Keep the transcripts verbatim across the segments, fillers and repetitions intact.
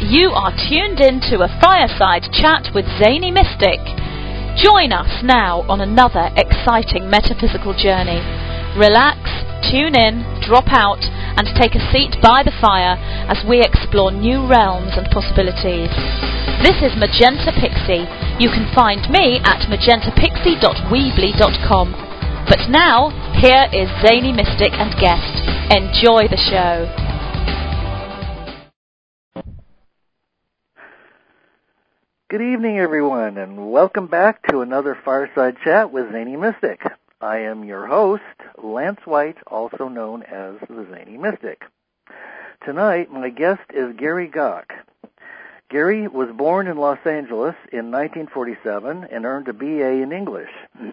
You are tuned in to a fireside chat with Zany Mystic. Join us now on another exciting metaphysical journey. Relax, tune in, drop out, and take a seat by the fire as we explore new realms and possibilities. This is Magenta Pixie. You can find me at magenta pixie dot weebly dot com. But now, here is Zany Mystic and guest. Enjoy the show. Good evening, everyone, and welcome back to another Fireside Chat with Zany Mystic. I am your host, Lance White, also known as the Zany Mystic. Tonight, my guest is Gary Gach. Gary was born in Los Angeles in nineteen forty-seven and earned a B A in English.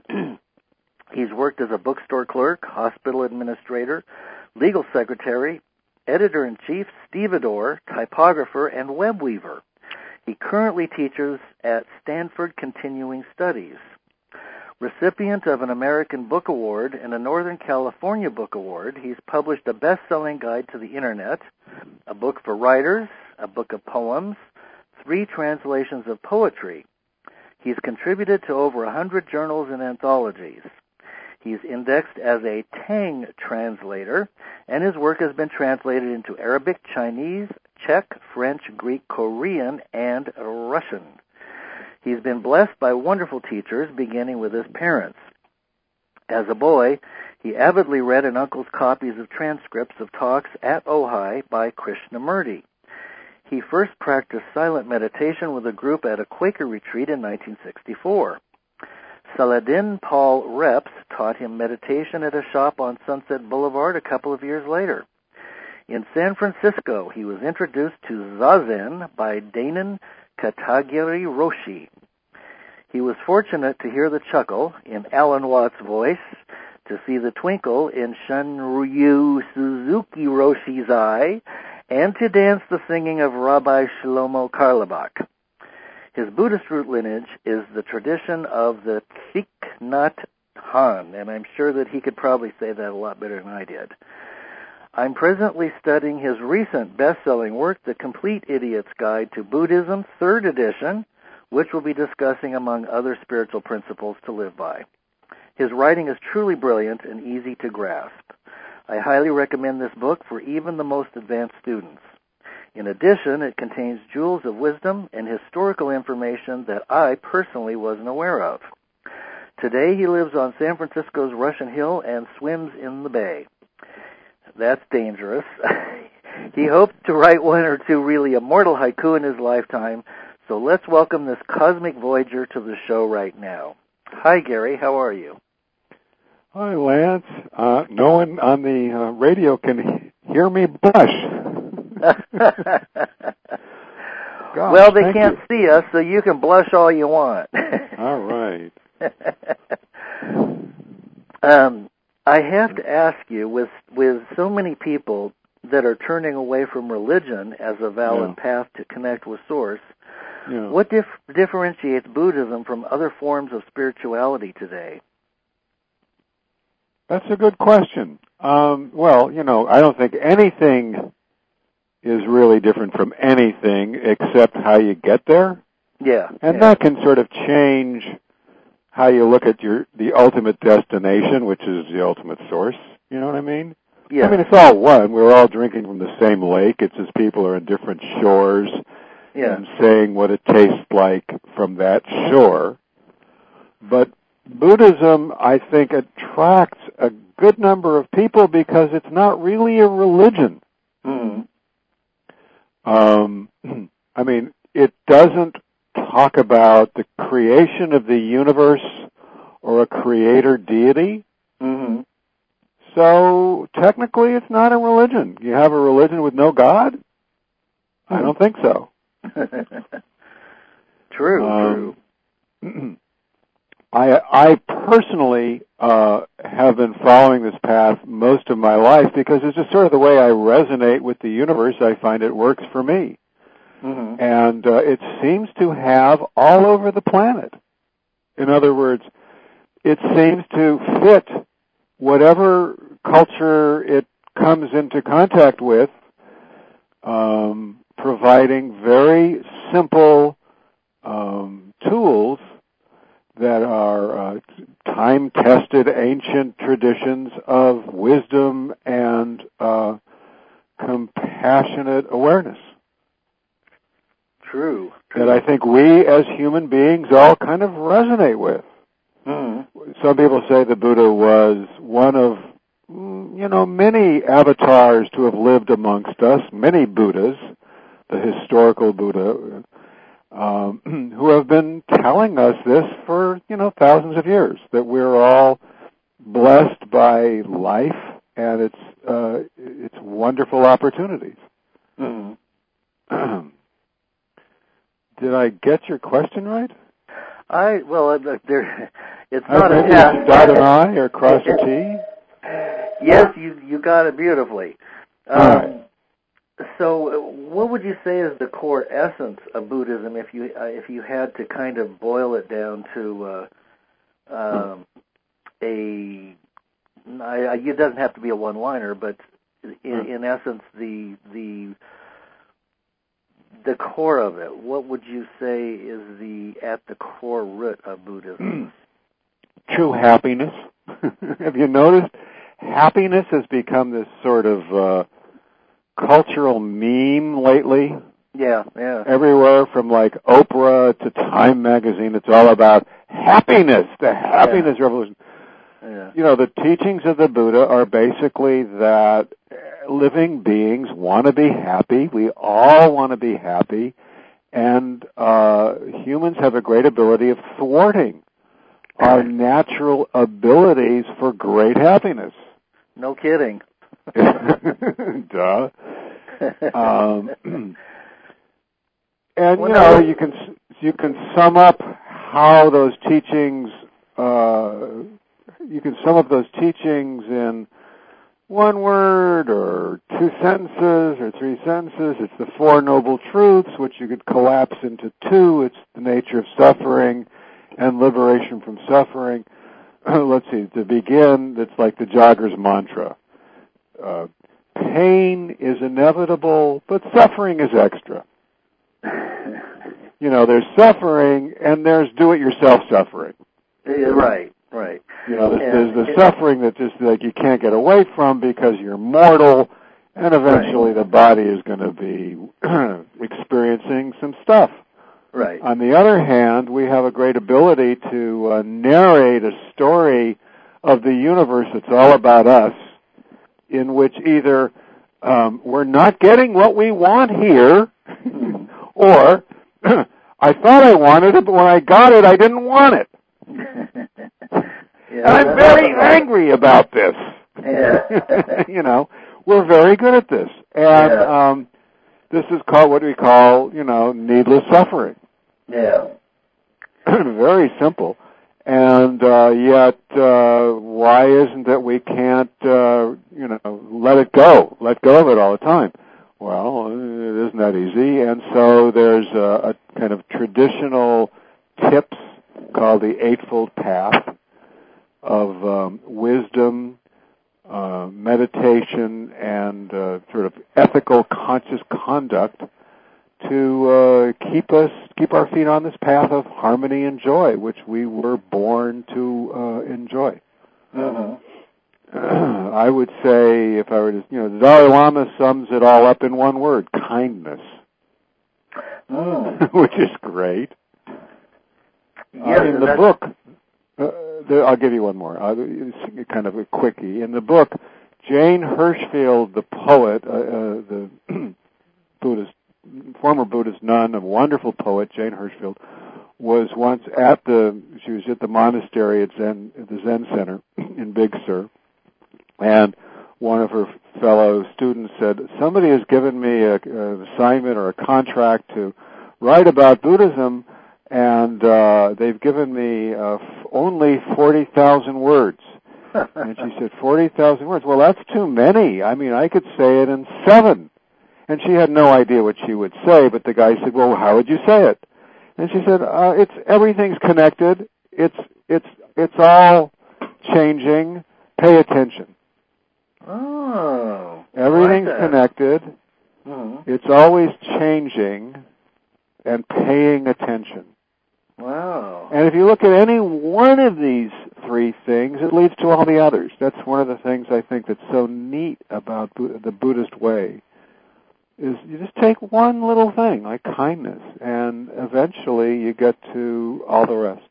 He's worked as a bookstore clerk, hospital administrator, legal secretary, editor-in-chief, stevedore, typographer, and web weaver. He currently teaches at Stanford Continuing Studies. Recipient of an American Book Award and a Northern California Book Award, he's published a best-selling guide to the Internet, a book for writers, a book of poems, three translations of poetry. He's contributed to over one hundred journals and anthologies. He's indexed as a Tang translator, and his work has been translated into Arabic, Chinese, Czech, French, Greek, Korean, and Russian. He's been blessed by wonderful teachers, beginning with his parents. As a boy, he avidly read an uncle's copies of transcripts of talks at Ojai by Krishnamurti. He first practiced silent meditation with a group at a Quaker retreat in nineteen sixty-four. Saladin Paul Reps taught him meditation at a shop on Sunset Boulevard a couple of years later. In San Francisco, he was introduced to Zazen by Dainin Katagiri Roshi. He was fortunate to hear the chuckle in Alan Watts' voice, to see the twinkle in Shunryu Suzuki Roshi's eye, and to dance the singing of Rabbi Shlomo Carlebach. His Buddhist root lineage is the tradition of the Thich Nhat Hanh, and I'm sure that he could probably say that a lot better than I did. I'm presently studying his recent best-selling work, The Complete Idiot's Guide to Buddhism, third edition, which we'll be discussing among other spiritual principles to live by. His writing is truly brilliant and easy to grasp. I highly recommend this book for even the most advanced students. In addition, it contains jewels of wisdom and historical information that I personally wasn't aware of. Today, he lives on San Francisco's Russian Hill and swims in the bay. That's dangerous. He hopes to write one or two really immortal haiku in his lifetime, so let's welcome this cosmic voyager to the show right now. Hi, Gary. How are you? Hi, Lance. Uh, no one on the uh, radio can hear me blush. Gosh, well, they can't you. see us, so you can blush all you want. All right. um, I have to ask you, with with so many people that are turning away from religion as a valid yeah. path to connect with Source, yeah. what dif- differentiates Buddhism from other forms of spirituality today? That's a good question. Um, well, you know, I don't think anything is really different from anything except how you get there. Yeah. And yeah. that can sort of change how you look at your the ultimate destination, which is the ultimate source. You know what I mean? Yeah. I mean, it's all one. We're all drinking from the same lake. It's just people are on different shores yeah. and saying what it tastes like from that shore. But Buddhism, I think, attracts a good number of people because it's not really a religion. Mm-hmm. Um, I mean, it doesn't talk about the creation of the universe or a creator deity. Mm-hmm. So technically it's not a religion. You have a religion with no God? I don't think so. True, um, true. I, I personally uh, have been following this path most of my life because it's just sort of the way I resonate with the universe. I find it works for me. Mm-hmm. And uh, it seems to have all over the planet. In other words, it seems to fit whatever culture it comes into contact with um, providing very simple um, tools that are uh, time-tested ancient traditions of wisdom and uh, compassionate awareness. True, true. That I think we as human beings all kind of resonate with. Mm-hmm. Some people say the Buddha was one of, you know, many avatars to have lived amongst us, many Buddhas, the historical Buddha, um, who have been telling us this for, you know, thousands of years, that we're all blessed by life and its uh, its wonderful opportunities. Mm-hmm. Did I get your question right? I well, uh, there, it's I not a maybe test. you dot an I or cross a T. Yes, you you got it beautifully. Um, All right. So, what would you say is the core essence of Buddhism, if you uh, if you had to kind of boil it down to uh, um, a? I, I, it doesn't have to be a one-liner, but in, in essence, the the the core of it. What would you say is the at the core root of Buddhism? True happiness. Have you noticed? Happiness has become this sort of uh, cultural meme lately. Yeah, yeah. Everywhere from like Oprah to Time magazine, it's all about happiness, the happiness yeah. revolution. Yeah. You know, the teachings of the Buddha are basically that living beings want to be happy. We all want to be happy. And uh, humans have a great ability of thwarting our natural abilities for great happiness. No kidding. Duh. Um, and you know, you can you can sum up how those teachings. Uh, you can sum up those teachings in one word, or two sentences, or three sentences. It's the Four Noble Truths, which you could collapse into two. It's the nature of suffering and liberation from suffering. Let's see. To begin, it's like the jogger's mantra. Uh, pain is inevitable, but suffering is extra. You know, there's suffering, and there's do-it-yourself suffering. Yeah, right, right. You know, there's, and, there's the suffering that just like you can't get away from because you're mortal, and eventually right. the body is going to be experiencing some stuff. Right. On the other hand, we have a great ability to uh, narrate a story of the universe that's all about us, in which either um, we're not getting what we want here, or I thought I wanted it, but when I got it, I didn't want it. Yeah, and I'm very angry about this. Yeah. You know, we're very good at this. And yeah. um, this is called what we call, you know, needless suffering. Yeah. Very simple. And uh, yet, uh, why isn't it we can't, uh, you know, let it go, let go of it all the time? Well, it isn't that easy. And so there's a, a kind of traditional tips called the Eightfold Path of um, wisdom, uh, meditation, and uh, sort of ethical conscious conduct to uh, keep us, keep our feet on this path of harmony and joy, which we were born to uh, enjoy. Uh-huh. Uh, I would say, if I were to, you know, the Dalai Lama sums it all up in one word: kindness, oh. which is great. Yes, uh, in the that's... book, uh, the, I'll give you one more. Uh, it's kind of a quickie. In the book, Jane Hirschfield, the poet, uh, uh, the Buddhist, former Buddhist nun, a wonderful poet, Jane Hirschfield, was once at the, she was at the monastery at Zen, at the Zen Center in Big Sur, and one of her fellow students said, somebody has given me a, an assignment or a contract to write about Buddhism, and uh, they've given me uh, f- only forty thousand words. And she said, forty thousand words? Well, that's too many. I mean, I could say it in seven. And she had no idea what she would say, but the guy said, well, how would you say it? And she said, uh, it's, everything's connected. It's, it's, it's all changing. Pay attention. Oh. Everything's like connected. Mm-hmm. It's always changing and paying attention. Wow. And if you look at any one of these three things, it leads to all the others. That's one of the things I think that's so neat about the Buddhist way, is you just take one little thing, like kindness, and eventually you get to all the rest.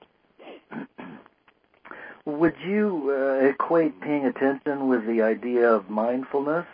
Would you uh, equate paying attention with the idea of mindfulness?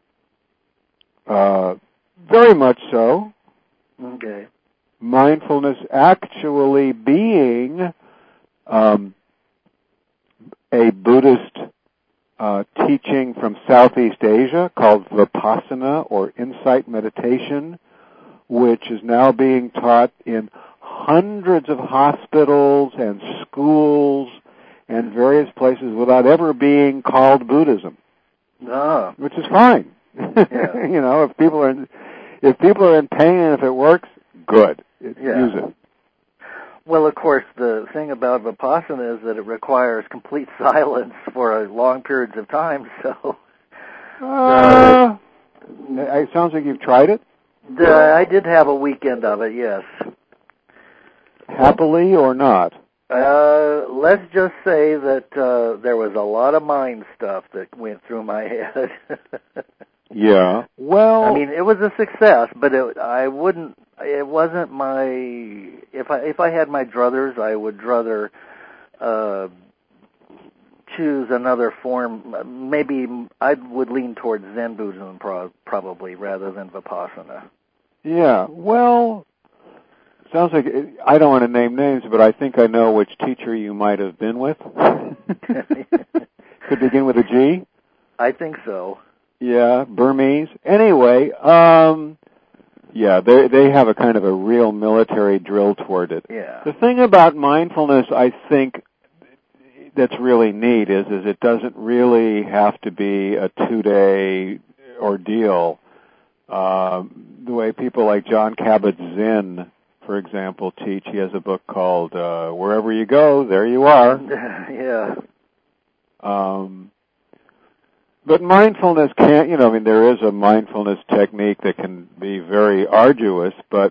Uh, very much so. Okay. Mindfulness actually being um, a Buddhist uh, teaching from Southeast Asia called Vipassana, or insight meditation, which is now being taught in hundreds of hospitals and schools and various places without ever being called Buddhism. Ah. Which is fine. Yeah. You know, if people are in, if people are in pain and if it works, good. It, yeah. Use it. Well, of course, the thing about Vipassana is that it requires complete silence for a long periods of time. So, uh, it sounds like you've tried it. The, I did have a weekend of it, yes. Happily or not? Uh, let's just say that uh, there was a lot of mind stuff that went through my head. Yeah. Well, I mean, it was a success, but it, I wouldn't. It wasn't my. If I if I had my druthers, I would rather uh, choose another form. Maybe I would lean towards Zen Buddhism, pro- probably, rather than Vipassana. Yeah. Well. Sounds like, I don't want to name names, but I think I know which teacher you might have been with. Could begin with a G? I think so. Yeah, Burmese. Anyway, um, yeah, they they have a kind of a real military drill toward it. Yeah. The thing about mindfulness, I think, that's really neat is, is it doesn't really have to be a two-day ordeal. Uh, the way people like John Kabat-Zinn, for example, teach. He has a book called uh, Wherever You Go, There You Are. Yeah. Um, but mindfulness can't, you know, I mean, there is a mindfulness technique that can be very arduous, but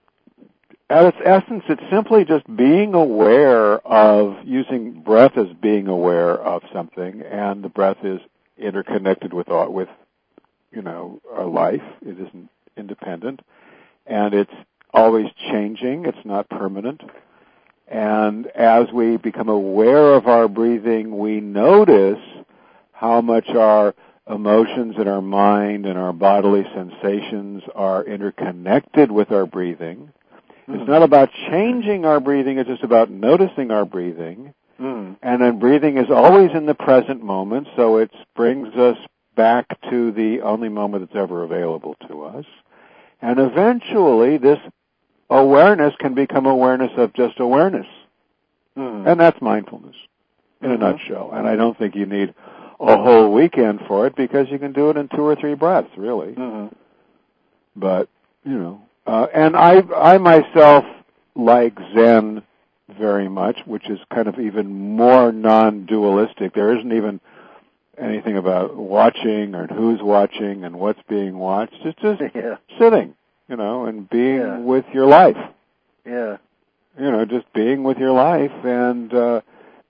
at its essence, it's simply just being aware of, using breath as being aware of something, and the breath is interconnected with, with you know, our life. It isn't independent. And it's always changing. It's not permanent. And as we become aware of our breathing, we notice how much our emotions and our mind and our bodily sensations are interconnected with our breathing. Mm. It's not about changing our breathing, it's just about noticing our breathing. Mm. And then breathing is always in the present moment, so it brings us back to the only moment that's ever available to us. And eventually, this awareness can become awareness of just awareness. Mm. And that's mindfulness in mm-hmm. a nutshell. And I don't think you need a whole weekend for it, because you can do it in two or three breaths, really. Mm-hmm. But, you know, uh, and I, I myself like Zen very much, which is kind of even more non-dualistic. There isn't even anything about watching or who's watching and what's being watched. It's just yeah. sitting, you know, and being yeah. with your life. Yeah. You know, just being with your life, and uh,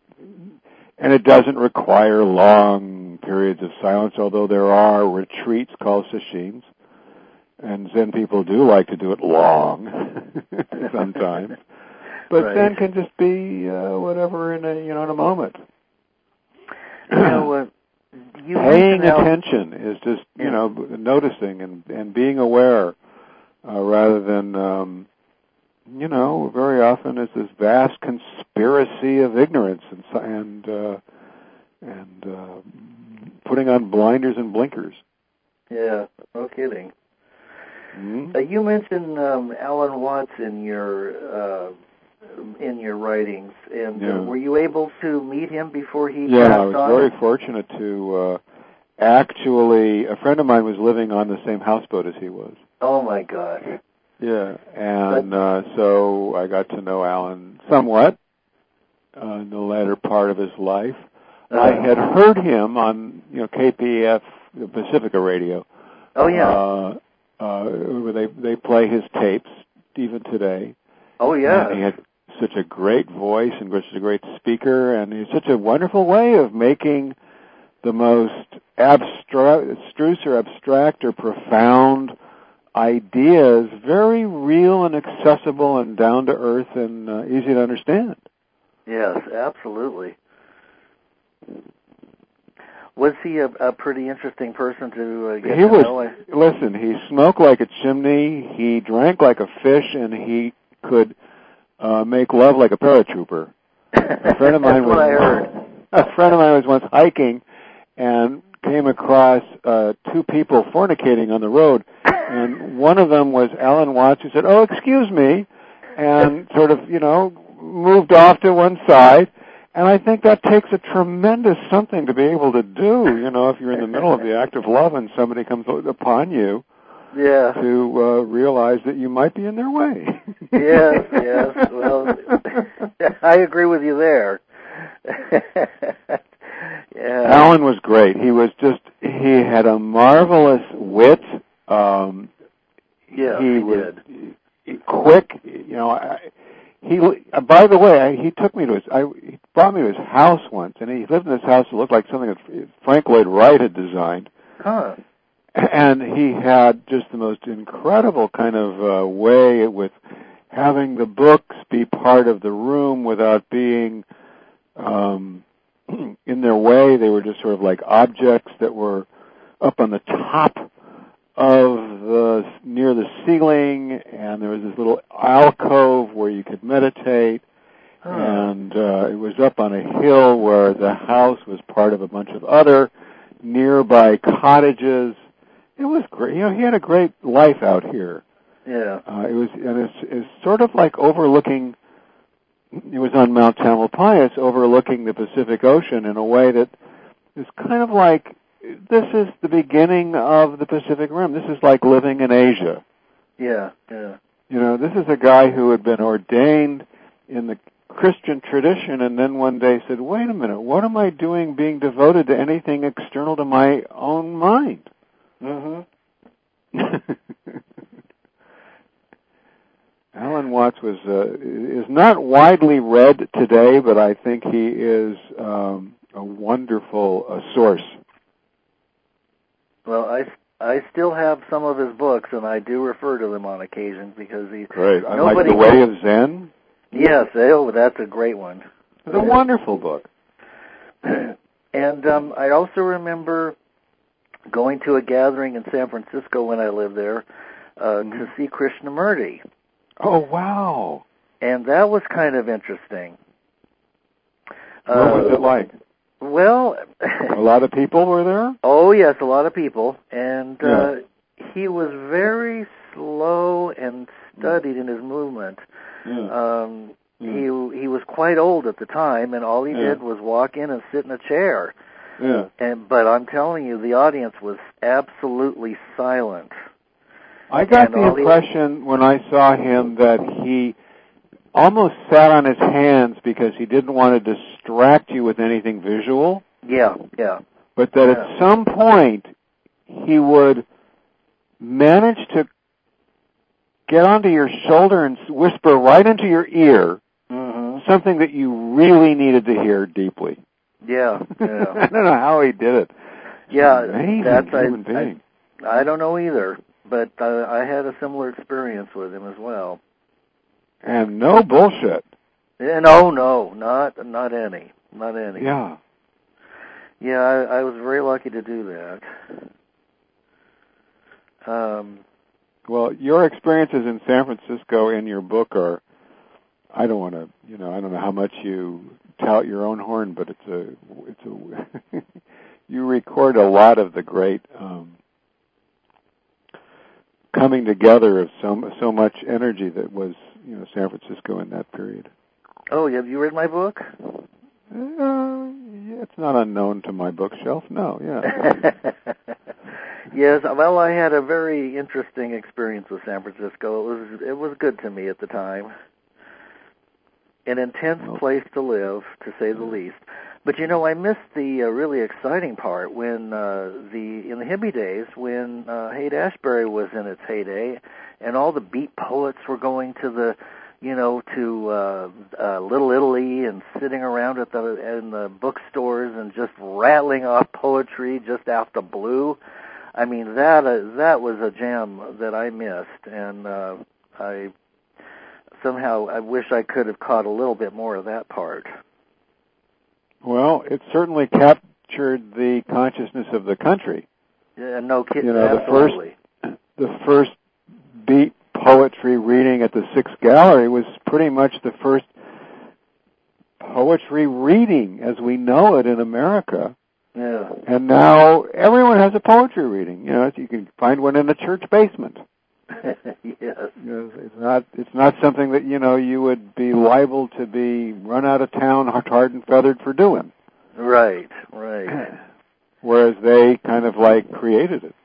and it doesn't require long periods of silence, although there are retreats called sesshin, and Zen people do like to do it long sometimes. But right. Zen can just be uh, whatever in a, you know, in a moment. You know, uh, You Paying how, attention is just, you yeah. know, noticing and, and being aware, uh, rather than, um, you know, very often it's this vast conspiracy of ignorance and and uh, and uh, putting on blinders and blinkers. Yeah, no kidding. Mm-hmm. Uh, you mentioned um, Alan Watts in your uh, in your writings, and yeah. uh, were you able to meet him before he yeah, passed on? I was very fortunate to uh, actually. A friend of mine was living on the same houseboat as he was. Oh my God! Yeah, and uh, so I got to know Alan somewhat uh, in the latter part of his life. Uh, I had heard him on, you know, K P F Pacifica Radio. Oh yeah. Uh, uh, where they they play his tapes even today. Oh yeah, uh, he had such a great voice and such a great speaker, and he's such a wonderful way of making the most abstract, abstruse or abstract or profound ideas very real and accessible and down to earth and uh, easy to understand. Yes, absolutely. Was he a, a pretty interesting person to uh, get he to was, know? Listen, he smoked like a chimney, he drank like a fish, and he could uh, make love like a paratrooper. A friend of mine That's what was, I heard. A friend of mine was once hiking and came across uh, two people fornicating on the road, and one of them was Alan Watts, who said, "Oh, excuse me," and sort of, you know, moved off to one side. And I think that takes a tremendous something to be able to do, you know, if you're in the middle of the act of love and somebody comes upon you, yeah, to uh, realize that you might be in their way. Yes, yes. Well, I agree with you there. Yeah. Alan was great. He was just, he had a marvelous wit. Um, yeah, he, he was did. quick, you know. I, he, uh, by the way, I, he took me to his, I, he brought me to his house once, and he lived in this house that looked like something that Frank Lloyd Wright had designed. Huh. And he had just the most incredible kind of uh, way with having the books be part of the room without being um, in their way. They were just sort of like objects that were up on the top of the, near the ceiling, and there was this little alcove where you could meditate, huh. and uh, it was up on a hill where the house was part of a bunch of other nearby cottages. It was great. You know, he had a great life out here. Yeah. Uh, it was, and it's, it's sort of like overlooking. It was on Mount Tamalpais, overlooking the Pacific Ocean in a way that is kind of like, this is the beginning of the Pacific Rim. This is like living in Asia. Yeah, yeah. You know, this is a guy who had been ordained in the Christian tradition, and then one day said, "Wait a minute, what am I doing, being devoted to anything external to my own mind?" Mm-hmm. Alan Watts was uh, is not widely read today, but I think he is um, a wonderful uh, source. Well, I, I still have some of his books, and I do refer to them on occasion because he. Great. I like The Way of Zen. Yes, oh, that's a great one. It's a wonderful book. And um, I also remember going to a gathering in San Francisco when I lived there uh, mm-hmm. to see Krishnamurti. Oh, wow. And that was kind of interesting. What uh, was it like? Well... a lot of people were there? Oh, yes, a lot of people. And yeah. uh, he was very slow and studied in his movement. Yeah. Um, yeah. He he was quite old at the time, and all he yeah. did was walk in and sit in a chair. Yeah. And but I'm telling you, the audience was absolutely silent. I got and the impression he... when I saw him that he almost sat on his hands because he didn't want to distract you with anything visual. Yeah, yeah. But that yeah. at some point he would manage to get onto your shoulder and whisper right into your ear mm-hmm. something that you really needed to hear deeply. Yeah, yeah. I don't know how he did it. Yeah, amazing that's human I, being. I, I don't know either, but uh, I had a similar experience with him as well. And no bullshit. Yeah, no, no, not not any, not any. Yeah. Yeah, I, I was very lucky to do that. Um. Well, your experiences in San Francisco in your book are, I don't want to, you know, I don't know how much you tout your own horn, but it's a, it's a, you record a lot of the great um, coming together of so so much energy that was, you know, San Francisco in that period. Oh, have you read my book? Uh, yeah, it's not unknown to my bookshelf. No, yeah. Yes, well, I had a very interesting experience with San Francisco. It was it was good to me at the time. An intense well, place to live, to say the least. But you know, I missed the uh, really exciting part when uh, the in the hippie days when uh, Haight-Ashbury was in its heyday, and all the beat poets were going to the, you know, to uh, uh, Little Italy and sitting around at the in the bookstores and just rattling off poetry just out the blue. I mean, that uh, that was a jam that I missed, and uh, I somehow I wish I could have caught a little bit more of that part. Well, it certainly captured the consciousness of the country. Yeah, no kidding. You know, Absolutely. the first, the first beat poetry reading at the Sixth Gallery was pretty much the first poetry reading as we know it in America. Yeah. And now everyone has a poetry reading. You know, you can find one in a church basement. Yes. You know, it's not it's not something that, you know, you would be liable to be run out of town tarred and feathered for doing. Right, right. Whereas they kind of like created it.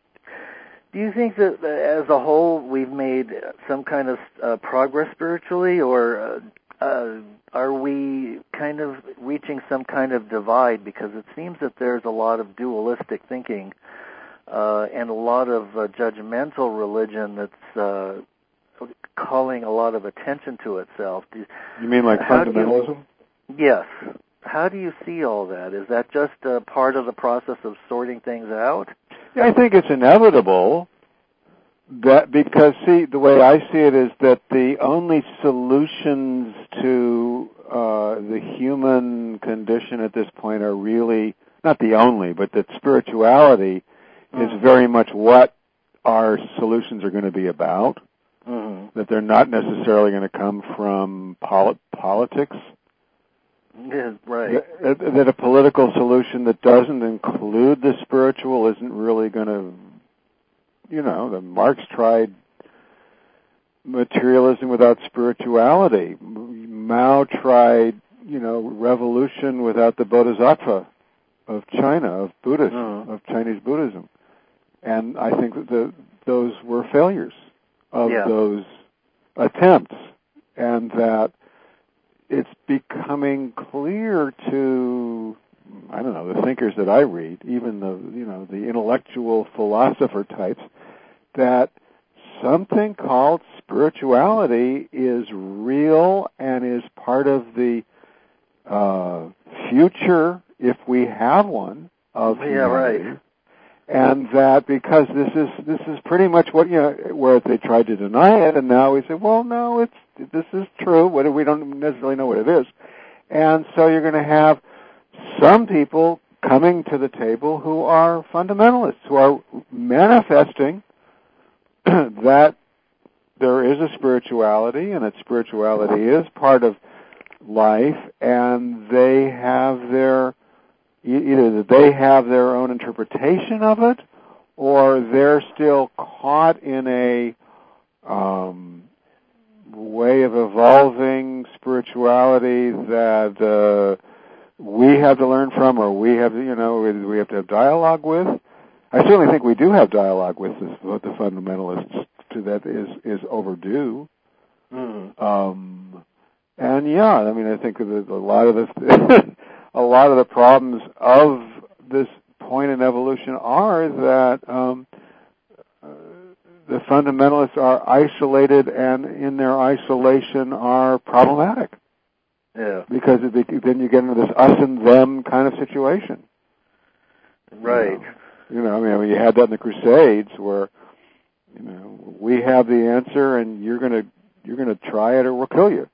Do you think that uh, as a whole we've made some kind of uh, progress spiritually, or uh, uh, are we kind of reaching some kind of divide? Because it seems that there's a lot of dualistic thinking uh, and a lot of uh, judgmental religion that's uh, calling a lot of attention to itself. Do, you mean like fundamentalism? You, yes. How do you see all that? Is that just uh, part of the process of sorting things out? Yeah, I think it's inevitable. That because, see, the way I see it is that the only solutions to uh, the human condition at this point are really, not the only, but that spirituality mm. is very much what our solutions are going to be about, mm-hmm. that they're not necessarily going to come from polit- politics. Yeah, right. That, that a political solution that doesn't include the spiritual isn't really going to, you know, the Marx tried materialism without spirituality. Mao tried, you know, revolution without the Bodhisattva of China, of Buddhism, mm. of Chinese Buddhism. And I think that the, those were failures of yeah. those attempts, and that it's becoming clear to, I don't know, the thinkers that I read, even the, you know, the intellectual philosopher types, that something called spirituality is real and is part of the uh, future, if we have one, of yeah, humanity. Right. And that because this is this is pretty much what, you know, where they tried to deny it, and now we say, well, no, it's this is true. What we don't necessarily know what it is, and so you're going to have some people coming to the table who are fundamentalists, who are manifesting that there is a spirituality, and that spirituality is part of life, and they have their either that they have their own interpretation of it, or they're still caught in a um, way of evolving spirituality that uh, we have to learn from, or we have to, you know, we have to have dialogue with. I certainly think we do have dialogue with this, with the fundamentalists. To that is is overdue. Mm. Um, and yeah, I mean, I think that a lot of the a lot of the problems of this point in evolution are that um, uh, the fundamentalists are isolated, and in their isolation are problematic. Yeah. Because it, then you get into this us and them kind of situation. Right. You know, you know I mean, you had that in the Crusades, where, you know, we have the answer, and you're gonna you're gonna try it, or we'll kill you.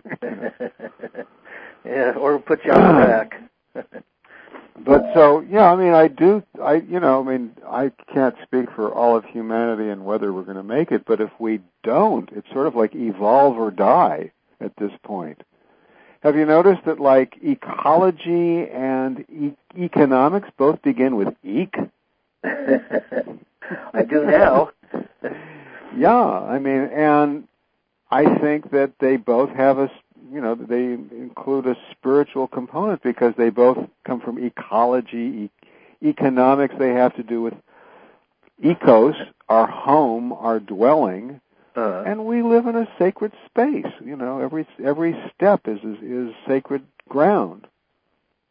Yeah, or put you on the rack. But so, yeah, I mean, I do, I, you know, I mean, I can't speak for all of humanity and whether we're going to make it, but if we don't, it's sort of like evolve or die at this point. Have you noticed that, like, ecology and e- economics both begin with eek? I do now. Yeah, I mean, and I think that they both have a, you know, they include a spiritual component, because they both come from ecology, e- economics. They have to do with ecos, our home, our dwelling, uh, and we live in a sacred space. You know, every every step is is, is sacred ground.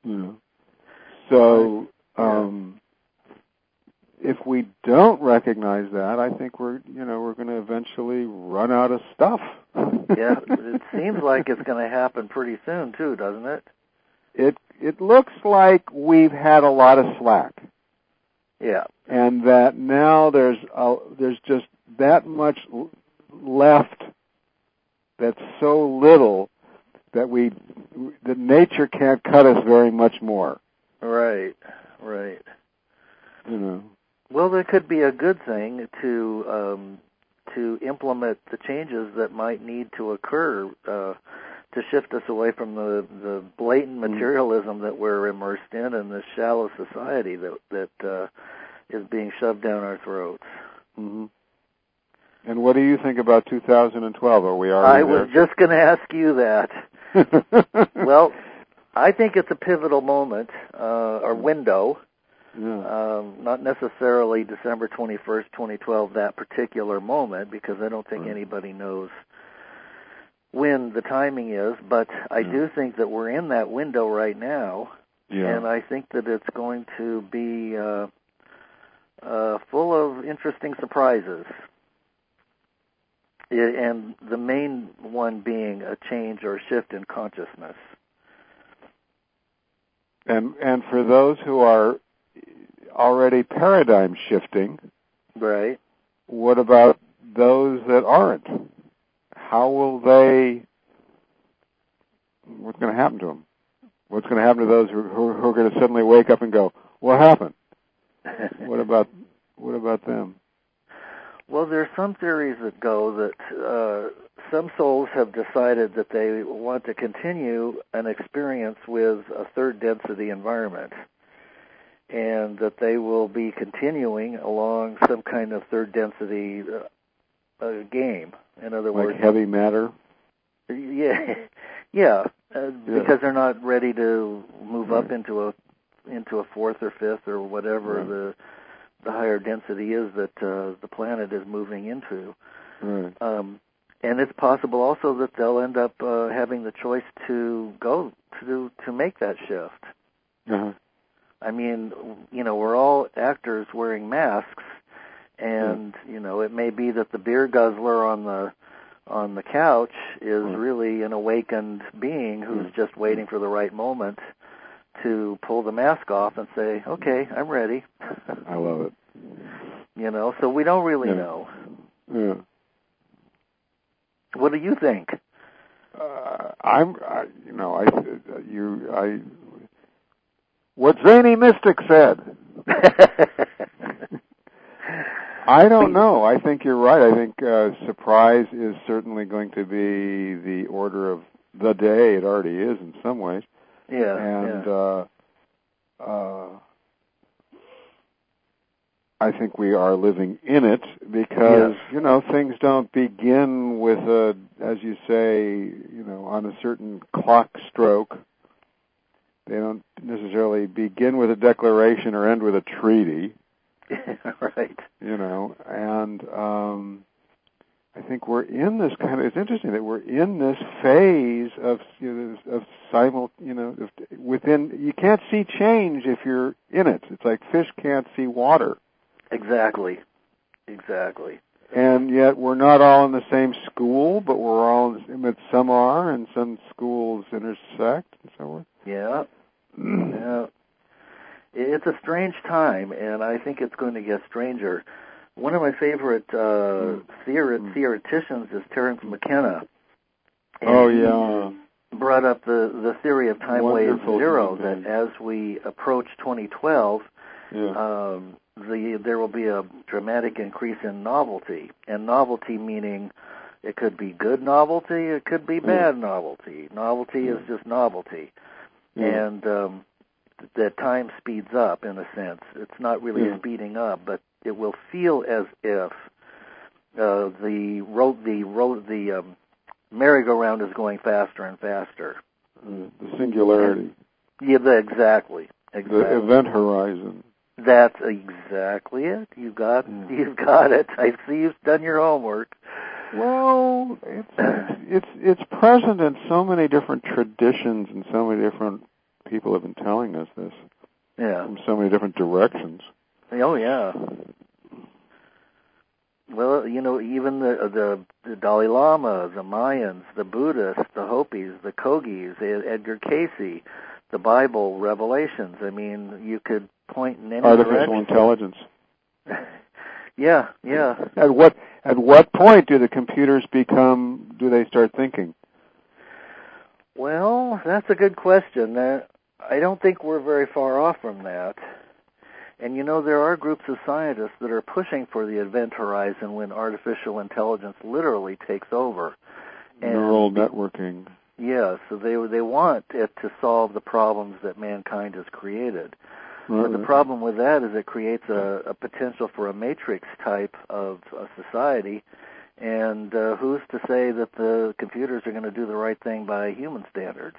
You know. So, um, if we don't recognize that, I think we're, you know, we're going to eventually run out of stuff. Yeah, it seems like it's going to happen pretty soon too, doesn't it? It it looks like we've had a lot of slack. Yeah. And that now there's a, there's just that much left that's so little that we that nature can't cut us very much more. Right. Right. You know. Well, there could be a good thing to um, to implement the changes that might need to occur uh, to shift us away from the, the blatant materialism that we're immersed in and this shallow society that that uh, is being shoved down our throats. Mm-hmm. And what do you think about two thousand twelve? Are we already I there? was just going to ask you that. Well, I think it's a pivotal moment uh, or window. Yeah. Um, not necessarily December twenty-first, twenty twelve, that particular moment, because I don't think anybody knows when the timing is, but I yeah. do think that we're in that window right now, yeah. and I think that it's going to be uh, uh, full of interesting surprises, it, and the main one being a change or shift in consciousness. And and for those who are already paradigm shifting, right? What about those that aren't? How will they? What's going to happen to them? What's going to happen to those who, who, who are going to suddenly wake up and go, "What happened?" What about what about them? Well, there are some theories that go that uh, some souls have decided that they want to continue an experience with a third density environment, and that they will be continuing along some kind of third density uh, uh, game. In other like words, heavy matter. Yeah, yeah, uh, yeah, because they're not ready to move right. up into a into a fourth or fifth or whatever right. the the higher density is that uh, the planet is moving into. Right. Um, and it's possible also that they'll end up uh, having the choice to go to to make that shift. Uh-huh. I mean, you know, we're all actors wearing masks, and mm. you know, it may be that the beer guzzler on the on the couch is mm. really an awakened being who's mm. just waiting for the right moment to pull the mask off and say, "Okay, I'm ready." I love it. You know, so we don't really yeah. know. Yeah. What do you think? Uh, I'm, I, you know, I, you, I. What Zany Mystic said. I don't know. I think you're right. I think uh, surprise is certainly going to be the order of the day. It already is in some ways. Yeah. And yeah. Uh, uh, I think we are living in it because, yes. you know, things don't begin with a, as you say, you know, on a certain clock stroke. They don't necessarily begin with a declaration or end with a treaty. Right. You know, and um, I think we're in this kind of, it's interesting that we're in this phase of, you know, of simul, you know, of, within, you can't see change if you're in it. It's like fish can't see water. Exactly. Exactly. And yet we're not all in the same school, but we're all, but some are, and some schools intersect and so on. Yeah. Yeah. It's a strange time, and I think it's going to get stranger. One of my favorite uh, mm. theori- theoreticians is Terence McKenna. And oh, yeah. He brought up the, the theory of time Wonderful wave zero, that as we approach twenty twelve, yeah. um, the there will be a dramatic increase in novelty. And novelty meaning it could be good novelty, it could be bad yeah. novelty. Novelty yeah. is just novelty. Yeah. And um, that time speeds up in a sense. It's not really yeah. speeding up, but it will feel as if uh, the road, the road, the um, merry-go-round is going faster and faster. Uh, the singularity. And, yeah, the, exactly. Exactly. The event horizon. That's exactly it. You got, yeah. you've got it. I see you've done your homework. Well, it's it's it's present in so many different traditions and so many different people have been telling us this. Yeah. From so many different directions. Oh, yeah. Well, you know, even the, the the Dalai Lama, the Mayans, the Buddhists, the Hopis, the Kogis, Edgar Cayce, the Bible, Revelations. I mean, you could point in any Artificial direction. intelligence. Yeah, yeah. At what at what point do the computers become? Do they start thinking? Well, that's a good question. Uh, I don't think we're very far off from that. And you know, there are groups of scientists that are pushing for the event horizon when artificial intelligence literally takes over. And Neural networking. Yeah, so they they want it to solve the problems that mankind has created. Right, but the right. problem with that is it creates a, a potential for a matrix type of a society. And uh, who's to say that the computers are going to do the right thing by human standards?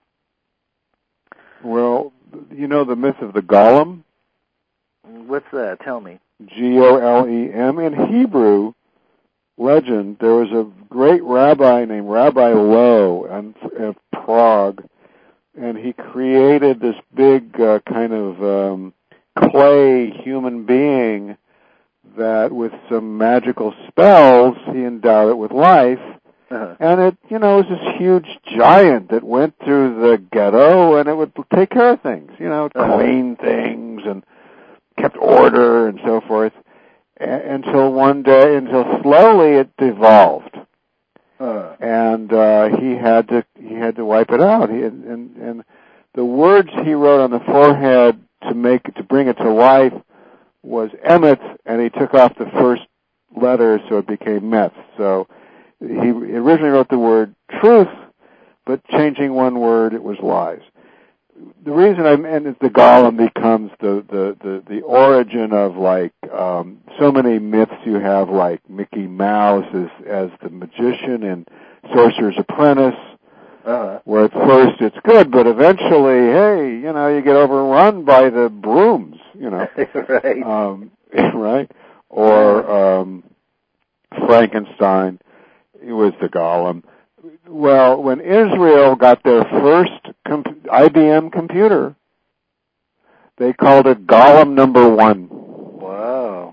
Well, you know the myth of the golem? What's that? Tell me. G O L E M. In Hebrew legend, there was a great rabbi named Rabbi Lowe of Prague, and he created this big uh, kind of um, clay human being that with some magical spells, he endowed it with life. Uh-huh. And it, you know, was this huge giant that went through the ghetto, and it would take care of things, you know, Uh-huh. clean things and kept order and so forth, a- until one day, until slowly it devolved, Uh-huh. and uh, he had to he had to wipe it out. He, and, and and the words he wrote on the forehead to make it, to bring it to life was Emet, and he took off the first letter, so it became Meth. So he originally wrote the word truth, but changing one word, it was lies. The reason I meant the golem becomes the, the, the, the origin of, like, um, so many myths you have, like Mickey Mouse as, as the magician in Sorcerer's Apprentice, Uh-huh. where at first it's good, but eventually, hey, you know, you get overrun by the brooms, you know. Right. Um, right? Or um, Frankenstein, it was the golem. Well, when Israel got their first comp- I B M computer, they called it Golem number one. Wow.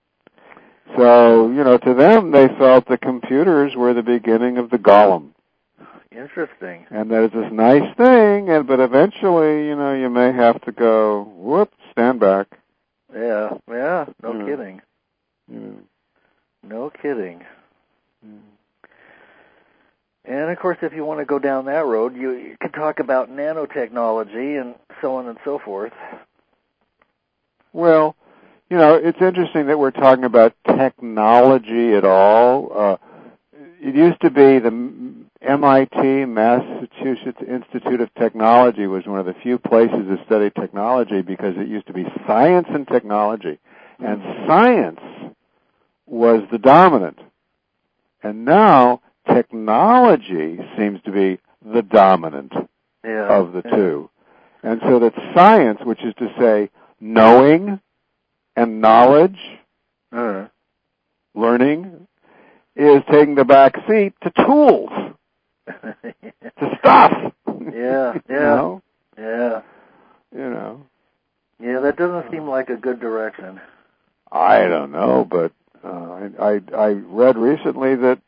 So, you know, to them, they felt the computers were the beginning of the golem. Interesting. And that it's this nice thing, and but eventually, you know, you may have to go, whoop, stand back. Yeah, yeah, no Yeah. kidding. Yeah. No kidding. Yeah. And, of course, if you want to go down that road, you, you can talk about nanotechnology and so on and so forth. Well, you know, it's interesting that we're talking about technology at all. Uh, it used to be the M I T, Massachusetts Institute of Technology, was one of the few places to study technology because it used to be science and technology. And science was the dominant. And now technology seems to be the dominant Yeah. of the yeah. two. And so that science, which is to say knowing and knowledge, Uh-huh. learning, is taking the back seat to tools, to stuff. Yeah, you yeah. know? Yeah. You know. Yeah, that doesn't seem like a good direction. I don't know, but uh, I, I I read recently that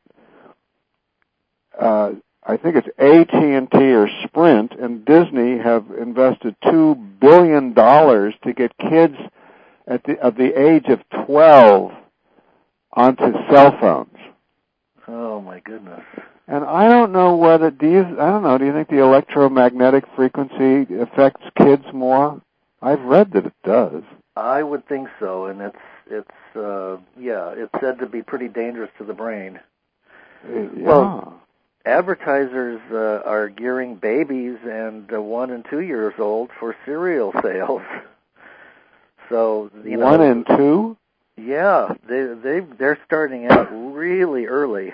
uh, I think it's A T and T or Sprint and Disney have invested two billion dollars to get kids at the of the age of twelve onto cell phones. Oh, my goodness. And I don't know whether, do you, I don't know, do you think the electromagnetic frequency affects kids more? I've read that it does. I would think so, and it's, it's uh, yeah, it's said to be pretty dangerous to the brain. Uh, yeah. Well, advertisers uh, are gearing babies and uh, one and two years old for cereal sales. So, you know. One and two? Yeah, they they they're starting out really early.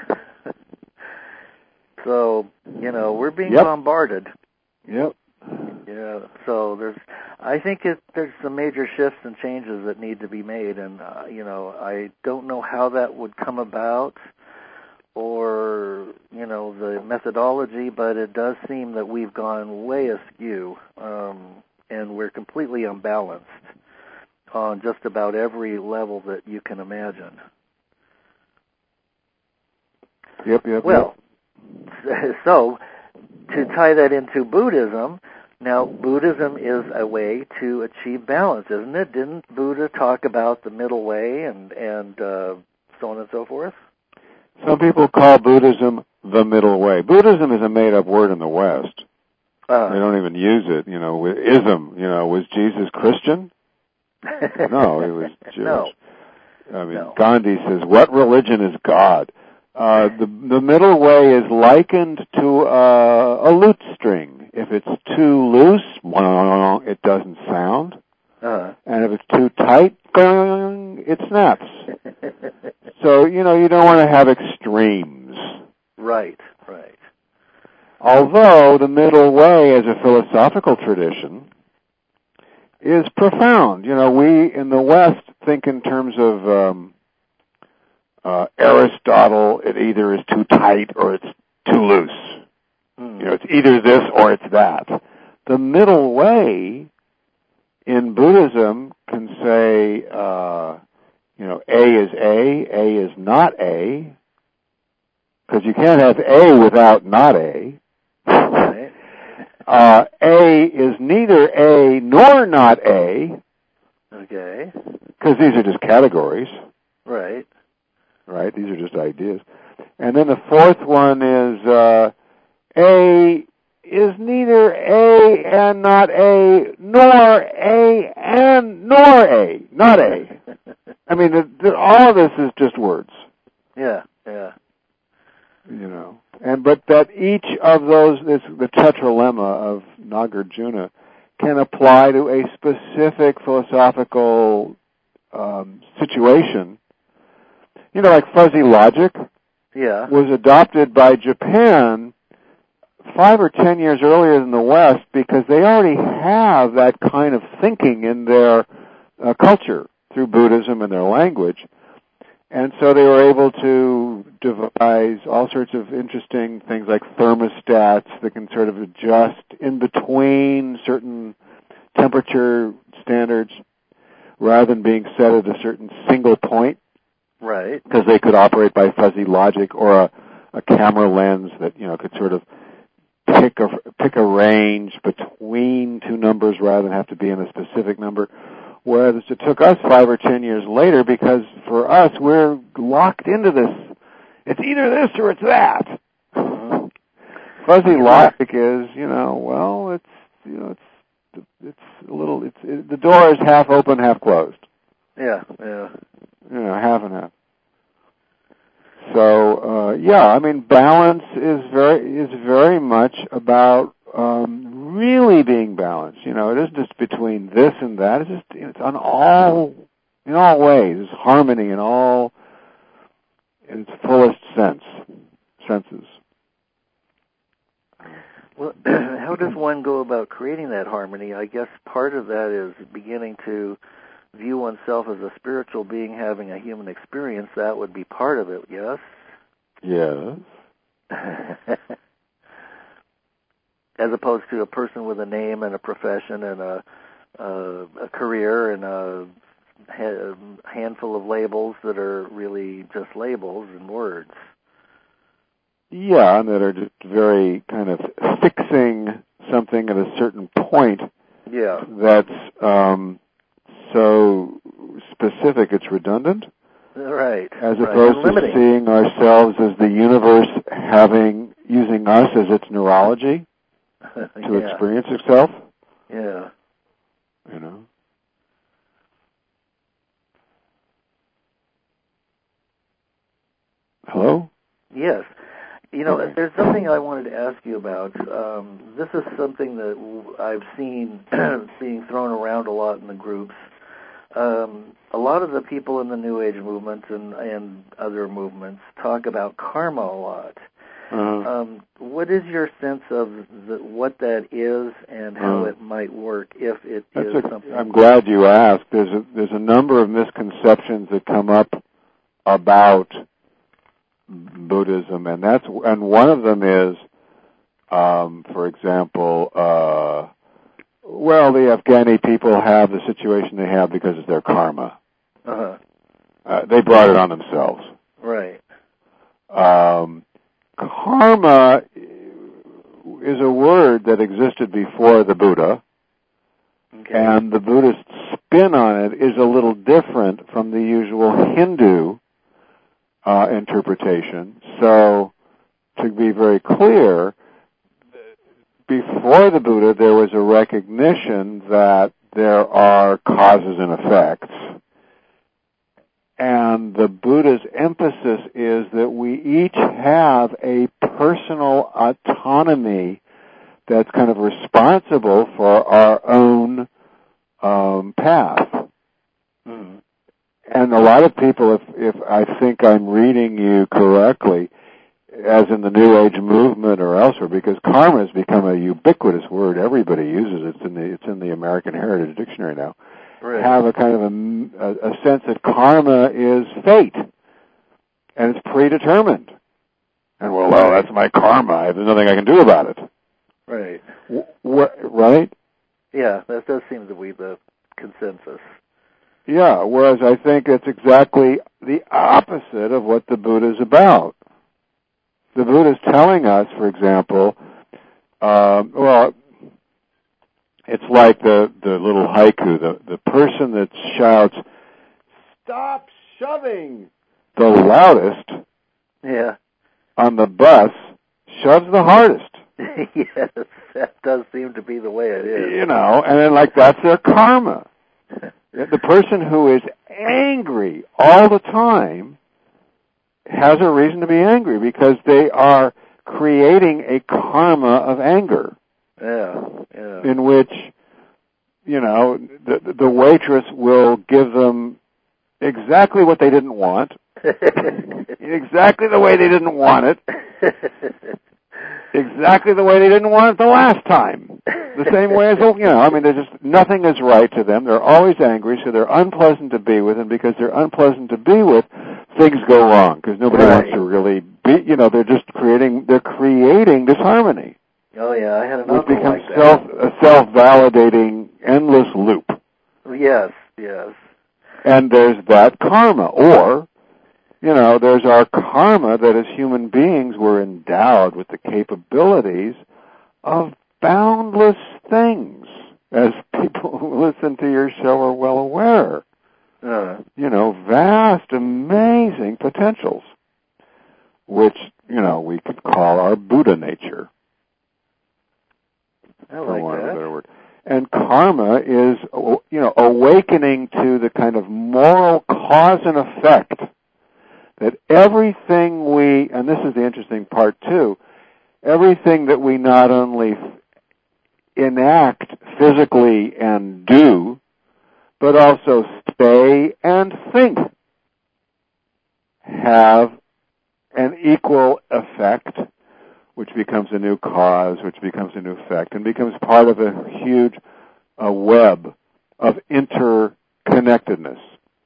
So, you know, we're being Yep. bombarded. Yep. Yeah. So there's, I think it, there's some major shifts and changes that need to be made, and uh, you know, I don't know how that would come about, or, you know, the methodology, but it does seem that we've gone way askew, um, and we're completely unbalanced on just about every level that you can imagine. Yep, yep, well, yep. So, to tie that into Buddhism, now, Buddhism is a way to achieve balance, isn't it? Didn't Buddha talk about the middle way and, and uh, so on and so forth? Some people call Buddhism the middle way. Buddhism is a made-up word in the West. Uh, they don't even use it, you know, with ism. You know, was Jesus Christian? No, he was Jewish. No. I mean, no. Gandhi says, what religion is God? Uh, the, the middle way is likened to uh, a lute string. If it's too loose, it doesn't sound. Uh-huh. And if it's too tight, it snaps. So, you know, you don't want to have extremes. Right, right. Although the middle way as a philosophical tradition is profound. You know, we in the West think in terms of um, uh, Aristotle, it either is too tight or it's too loose. Mm. You know, it's either this or it's that. The middle way in Buddhism can say, uh, you know, A is A, A is not A, because you can't have A without not A. Right. uh, A is neither A nor not A. Okay. Because these are just categories. Right. Right? These are just ideas. And then the fourth one is uh, A is neither A and not A, nor A and nor A, not A. I mean, the, the, all of this is just words. Yeah, yeah. You know, and but that each of those, this, the tetralemma of Nagarjuna, can apply to a specific philosophical um, situation. You know, like fuzzy logic yeah. was adopted by Japan five or ten years earlier than the West because they already have that kind of thinking in their uh, culture through Buddhism and their language. And so they were able to devise all sorts of interesting things like thermostats that can sort of adjust in between certain temperature standards rather than being set at a certain single point. Right. Because they could operate by fuzzy logic or a, a camera lens that, you know, could sort of pick a, pick a range between two numbers rather than have to be in a specific number. Whereas it took us five or ten years later because for us, we're locked into this. It's either this or it's that. Mm-hmm. Fuzzy logic is, you know, well, it's, you know, it's, it's a little, it's, it, the door is half open, half closed. Yeah, yeah. You know, half and half. So, uh, yeah, I mean, balance is very, is very much about, um, really being balanced. You know, it isn't just between this and that. It's just, it's on all, in all ways. It's harmony in all, in its fullest sense, senses. Well, how does one go about creating that harmony? I guess part of that is beginning to view oneself as a spiritual being having a human experience. That would be part of it, yes? Yes. As opposed to a person with a name and a profession and a, a, a career and a, a handful of labels that are really just labels and words. Yeah, and that are just very kind of fixing something at a certain point. Yeah. That's um, so specific it's redundant. Right. As right. opposed to seeing ourselves as the universe having, using us as its neurology to yeah. experience itself. Yeah. You know. Hello? Yes. You know, there's something I wanted to ask you about. Um, this is something that I've seen being thrown around a lot in the groups. Um, a lot of the people in the New Age movement and, and other movements talk about karma a lot. Uh-huh. Um, what is your sense of the, what that is and how uh-huh. it might work if it That's is a, something? I'm glad you asked. There's a, there's a number of misconceptions that come up about Buddhism, and that's and one of them is, um, for example, uh, well, the Afghani people have the situation they have because it's their karma. Uh-huh. Uh, they brought it on themselves. Right. Um, karma is a word that existed before the Buddha, Okay. and the Buddhist spin on it is a little different from the usual Hindu uh, interpretation. So, to be very clear, before the Buddha, there was a recognition that there are causes and effects. And the Buddha's emphasis is that we each have a personal autonomy that's kind of responsible for our own um, path. Mm. And a lot of people, if, if I think I'm reading you correctly, as in the New Age movement or elsewhere, because karma has become a ubiquitous word. Everybody uses it. It's in the, it's in the American Heritage Dictionary now. Right. Have a kind of a, a, a sense that karma is fate, and it's predetermined. And, well, well, that's my karma. There's nothing I can do about it. Right. W- right? Yeah, that does seem to be the consensus. Yeah, whereas I think it's exactly the opposite of what the Buddha is about. The Buddha is telling us, for example, um, well, it's like the, the little haiku, the, the person that shouts, "Stop shoving!" the loudest Yeah. on the bus shoves the hardest. Yes, that does seem to be the way it is. You know, and then like that's their karma. The person who is angry all the time has a reason to be angry because they are creating a karma of anger. Yeah, yeah. In which, you know, the, the waitress will give them exactly what they didn't want, exactly the way they didn't want it, exactly the way they didn't want it the last time. The same way as, you know, I mean, there's just, nothing is right to them. They're always angry, so they're unpleasant to be with, and because they're unpleasant to be with, things go wrong, because nobody Right. wants to really be, you know, they're just creating, they're creating disharmony. Oh, yeah, I had an Which uncle becomes like self, that. a self-validating, endless loop. Yes, yes. And there's that karma, or, you know, there's our karma that as human beings we're endowed with the capabilities of boundless things, as people who listen to your show are well aware. Uh, You know, vast, amazing potentials, which, you know, we could call our Buddha nature. I For like want of a that. better word. And karma is, you know, awakening to the kind of moral cause and effect that everything we, and this is the interesting part too, everything that we not only enact physically and do, but also say and think have an equal effect, which becomes a new cause, which becomes a new effect, and becomes part of a huge uh, web of interconnectedness.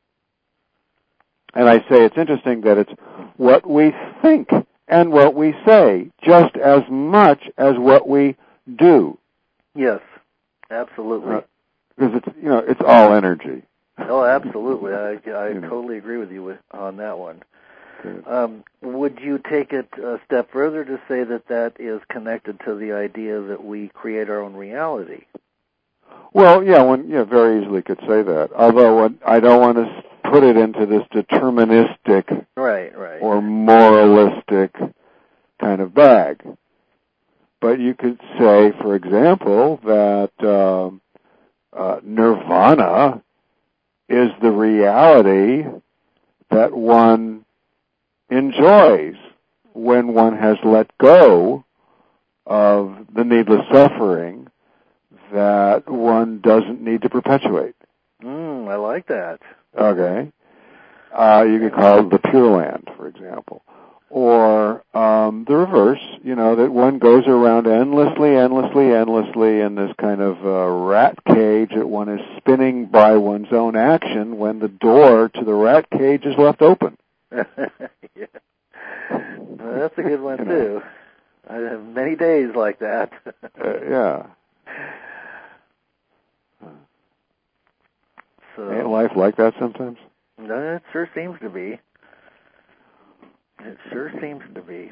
And I say it's interesting that it's what we think and what we say just as much as what we do. Yes, absolutely. Uh, because it's, you know, it's all energy. Oh, absolutely. I, I You know. totally agree with you with, on that one. Good. Um, would you take it a step further to say that that is connected to the idea that we create our own reality? Well, yeah, one, yeah, very easily could say that. Although what, I don't want to put it into this deterministic Right, right. or moralistic kind of bag. But you could say, for example, that um, uh, nirvana is the reality that one enjoys when one has let go of the needless suffering that one doesn't need to perpetuate. Mm, I like that. Okay. Uh, you could call it the Pure Land, for example. Or um, the reverse, you know, that one goes around endlessly, endlessly, endlessly in this kind of uh, rat cage that one is spinning by one's own action when the door to the rat cage is left open. Yeah. good one, you know. too. I have many days like that. uh, yeah. So, ain't life like that sometimes? No, it sure seems to be. It sure seems to be.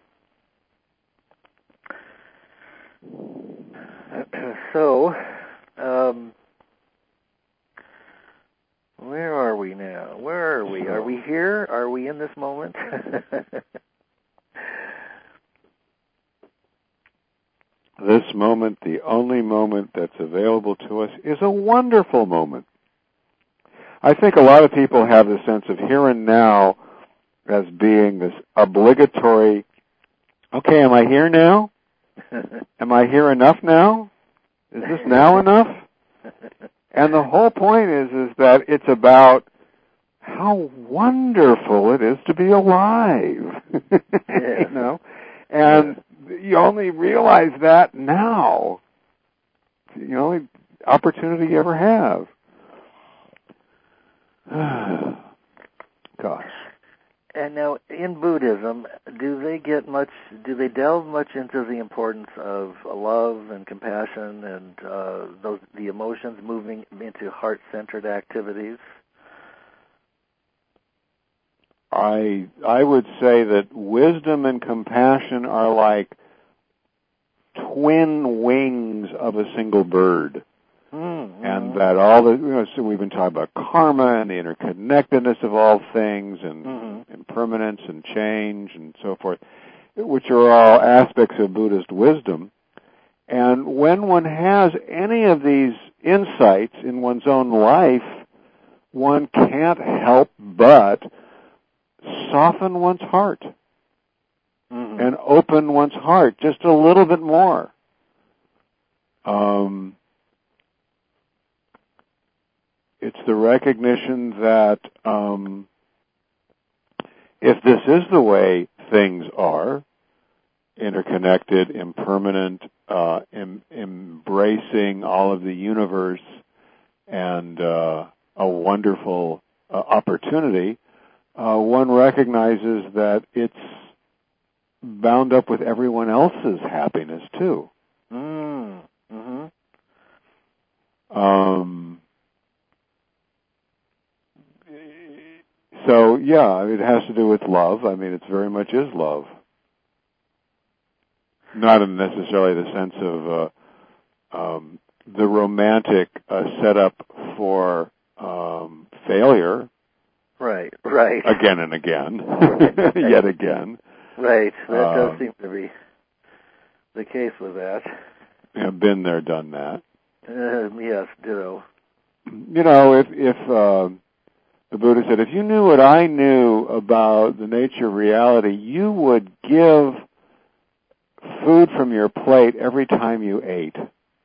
So, um, where are we now? Where are we? Are we here? Are we in this moment? This moment, the only moment that's available to us, is a wonderful moment. I think a lot of people have the sense of here and now as being this obligatory, okay, am I here now? Am I here enough now? Is this now enough? And the whole point is, is that it's about how wonderful it is to be alive. Yeah. You know? And yeah. You only realize that now. It's the only opportunity you ever have. Gosh. And now, in Buddhism, do they get much? Do they delve much into the importance of love and compassion and uh, those the emotions moving into heart-centered activities? I I would say that wisdom and compassion are like twin wings of a single bird. Mm-hmm. And that all the, you know, so we've been talking about karma and the interconnectedness of all things and mm-hmm. impermanence and change and so forth, which are all aspects of Buddhist wisdom. And when one has any of these insights in one's own life, one can't help but soften one's heart mm-hmm. and open one's heart just a little bit more. Um, It's the recognition that um, if this is the way things are, interconnected, impermanent, uh, em- embracing all of the universe, and uh, a wonderful uh, opportunity, uh, one recognizes that it's bound up with everyone else's happiness too. Mm. Mm-hmm. Um, So, yeah, it has to do with love. I mean, it very much is love. Not in necessarily the sense of uh, um, the romantic uh, setup for um, failure. Right, right. Again and again. Yet again. Right, that um, does seem to be the case with that. Have been there, done that. Uh, yes, ditto. You know, if... if uh, the Buddha said, if you knew what I knew about the nature of reality, you would give food from your plate every time you ate.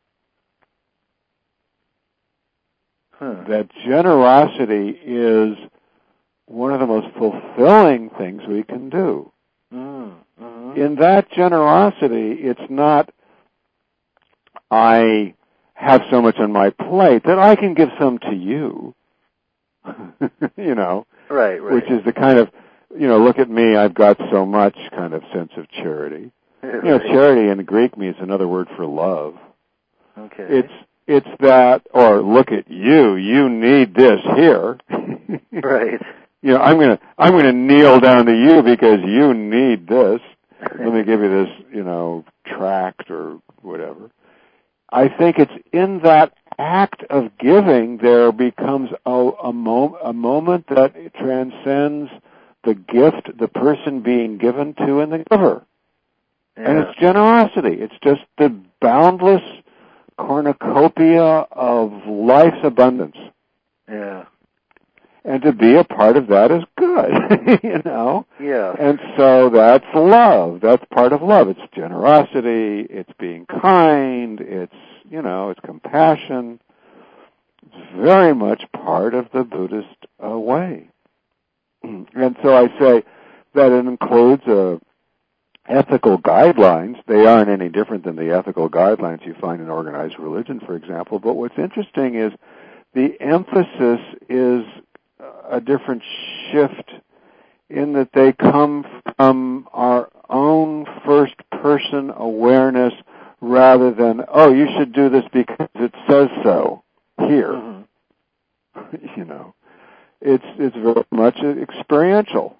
Huh. That generosity is one of the most fulfilling things we can do. Mm. Mm-hmm. In that generosity, it's not, I have so much on my plate that I can give some to you. You know, right, right. Which is the kind of, you know, look at me, I've got so much kind of sense of charity. Right. You know, charity in Greek means another word for love. Okay. It's it's that, or look at you, you need this here. Right. You know, I'm gonna I'm gonna kneel down to you because you need this. Let me give you this, you know, tract or whatever. I think it's in that act of giving there becomes a, a, mo- a moment that transcends the gift, the person being given to, and the giver. Yeah. And it's generosity. It's just the boundless cornucopia of life's abundance. Yeah. And to be a part of that is good, you know? Yeah. And so that's love. That's part of love. It's generosity. It's being kind. It's, you know, it's compassion. It's very much part of the Buddhist uh, way. And so I say that it includes uh, ethical guidelines. They aren't any different than the ethical guidelines you find in organized religion, for example. But what's interesting is the emphasis is a different shift in that they come from our own first-person awareness rather than, oh, you should do this because it says so here. Mm-hmm. You know, it's it's very much experiential.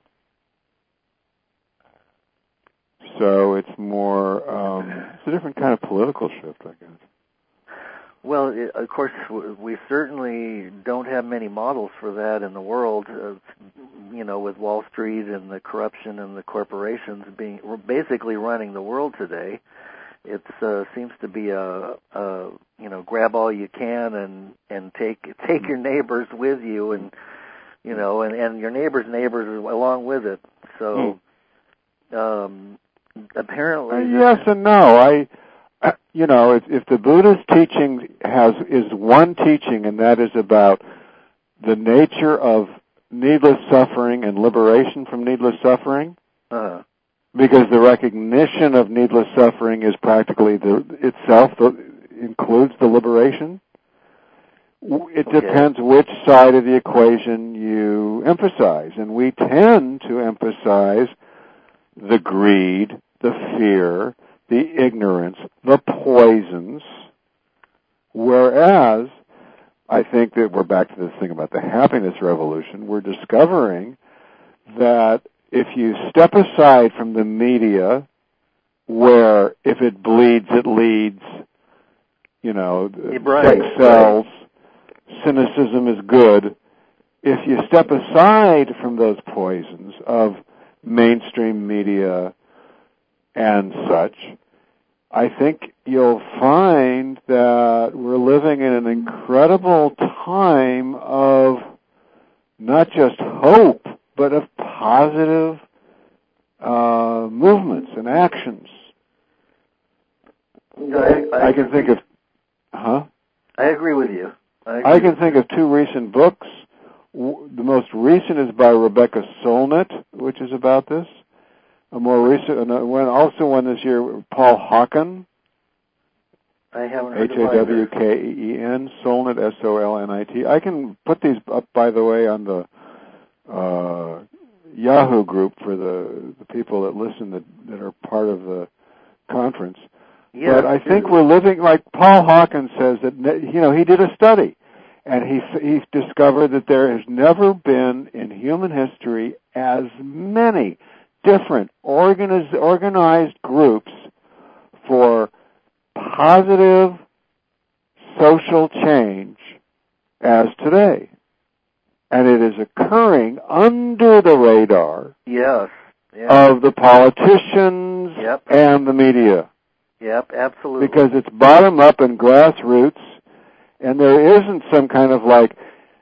So it's more, um, it's a different kind of political shift, I guess. Well, it, of course, we certainly don't have many models for that in the world, uh, you know, with Wall Street and the corruption and the corporations being basically running the world today. It uh, seems to be a, a, you know, grab all you can and, and take take your neighbors with you, and, you know, and, and your neighbors' neighbors along with it. So, um, apparently... Uh, yes and no. I... You know, if, if the Buddha's teaching has is one teaching, and that is about the nature of needless suffering and liberation from needless suffering, uh-huh. because the recognition of needless suffering is practically the, itself the, includes the liberation. It okay. depends which side of the equation you emphasize, and we tend to emphasize the greed, the fear, the ignorance, the poisons, whereas I think that we're back to this thing about the happiness revolution. We're discovering that if you step aside from the media, where if it bleeds, it leads, you know, right, sex sells, right. cynicism is good. If you step aside from those poisons of mainstream media and such, I think you'll find that we're living in an incredible time of not just hope, but of positive uh, movements and actions. I, I, I can think of, huh? I agree with you. I, agree I can think of two recent books. The most recent is by Rebecca Solnit, which is about this. A more recent, and one also one this year, Paul Hawken. I haven't heard H A W K E E N, Solnit, S O L N I T. I can put these up, by the way, on the uh, Yahoo group for the, the people that listen that, that are part of the conference. Yeah, but I think we're living, like Paul Hawken says, that, you know, he did a study, and he he discovered that there has never been in human history as many different organiz- organized groups for positive social change as today. And it is occurring under the radar yes, yes. of the politicians yep. and the media. Yep, absolutely. Because it's bottom up and grassroots, and there isn't some kind of like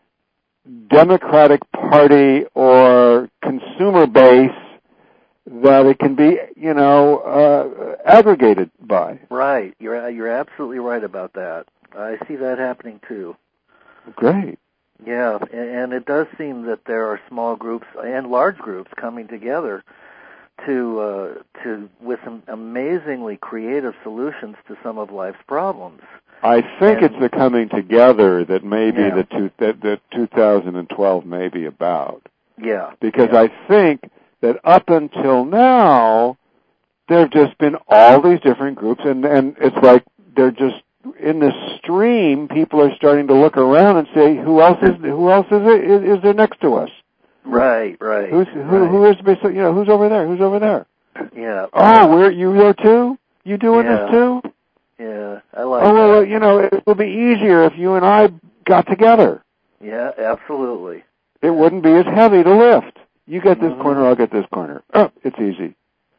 Democratic Party or consumer base that it can be, you know, uh, aggregated by. Right. You're you're absolutely right about that. I see that happening too. Great. Yeah, and, and it does seem that there are small groups and large groups coming together to uh, to with some amazingly creative solutions to some of life's problems. I think and, it's the coming together that maybe yeah. the two, that, that two thousand twelve may be about. Yeah. Because yeah. I think that up until now, there have just been all these different groups, and, and it's like they're just in this stream. People are starting to look around and say, "Who else is who else is there, is, is there next to us?" Right, right. Who's who? right. Who is you know who's over there? Who's over there? Yeah. Oh, we're you there too? You doing yeah. this too? Yeah, I like. Oh well, that. you know, it would be easier if you and I got together. Yeah, absolutely. It wouldn't be as heavy to lift. You get this mm-hmm. corner, I'll get this corner. Oh, it's easy.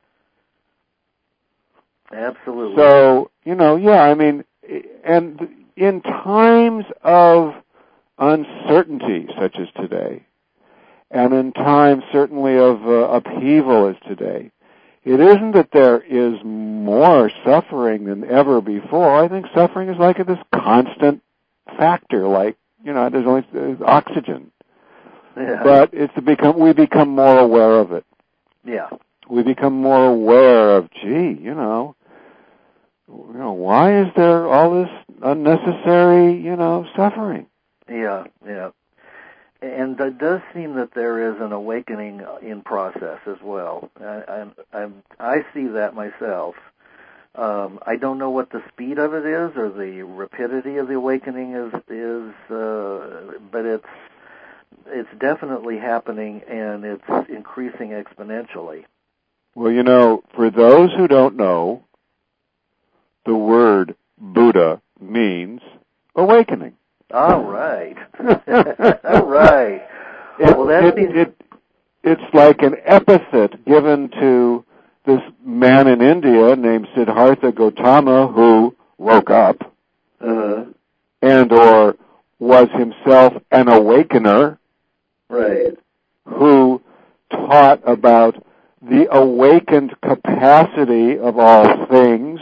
Absolutely. So, you know, yeah, I mean, and in times of uncertainty, such as today, and in times certainly of uh, upheaval as today, it isn't that there is more suffering than ever before. I think suffering is like this constant factor, like, you know, there's only there's oxygen. Yeah. But it's become we become more aware of it. Yeah. We become more aware of, gee, you know, you know, why is there all this unnecessary, you know, suffering? Yeah, yeah. and it does seem that there is an awakening in process as well. I, I, I see that myself. Um, I don't know what the speed of it is or the rapidity of the awakening is, is uh, but it's it's definitely happening, and it's increasing exponentially. Well, you know, for those who don't know, the word Buddha means awakening. All right. All right. It, well, that it, means... it, it's like an epithet given to this man in India named Siddhartha Gautama who woke up uh, and or was himself an awakener, right, who taught about the awakened capacity of all things.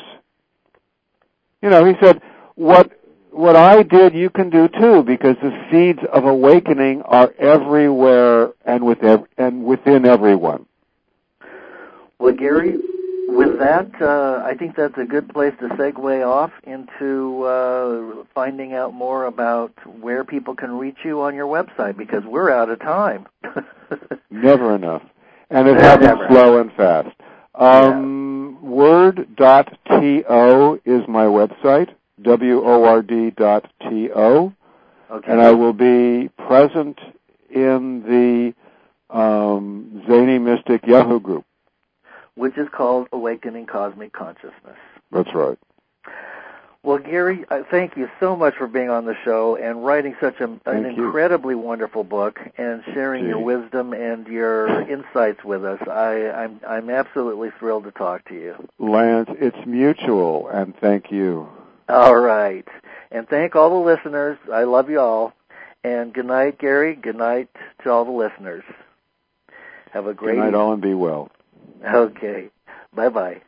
You know, he said, what what I did, you can do too, because the seeds of awakening are everywhere and with ev- and within everyone. Well, Gary, with that, uh, I think that's a good place to segue off into uh, finding out more about where people can reach you on your website, because we're out of time. Never enough. And it happens slow and fast. Um, yeah. word dot to is my website, W O R D dot T O. Okay. And I will be present in the um, Zany Mystic Yahoo group, which is called Awakening Cosmic Consciousness. That's right. Well, Gary, uh, thank you so much for being on the show and writing such a, an incredibly wonderful book and sharing Gee. your wisdom and your insights with us. I, I'm, I'm absolutely thrilled to talk to you. Lance, it's mutual, and thank you. All right. And thank all the listeners. I love you all. And good night, Gary. Good night to all the listeners. Have a great Good night, evening. all, and be well. Okay. Bye-bye.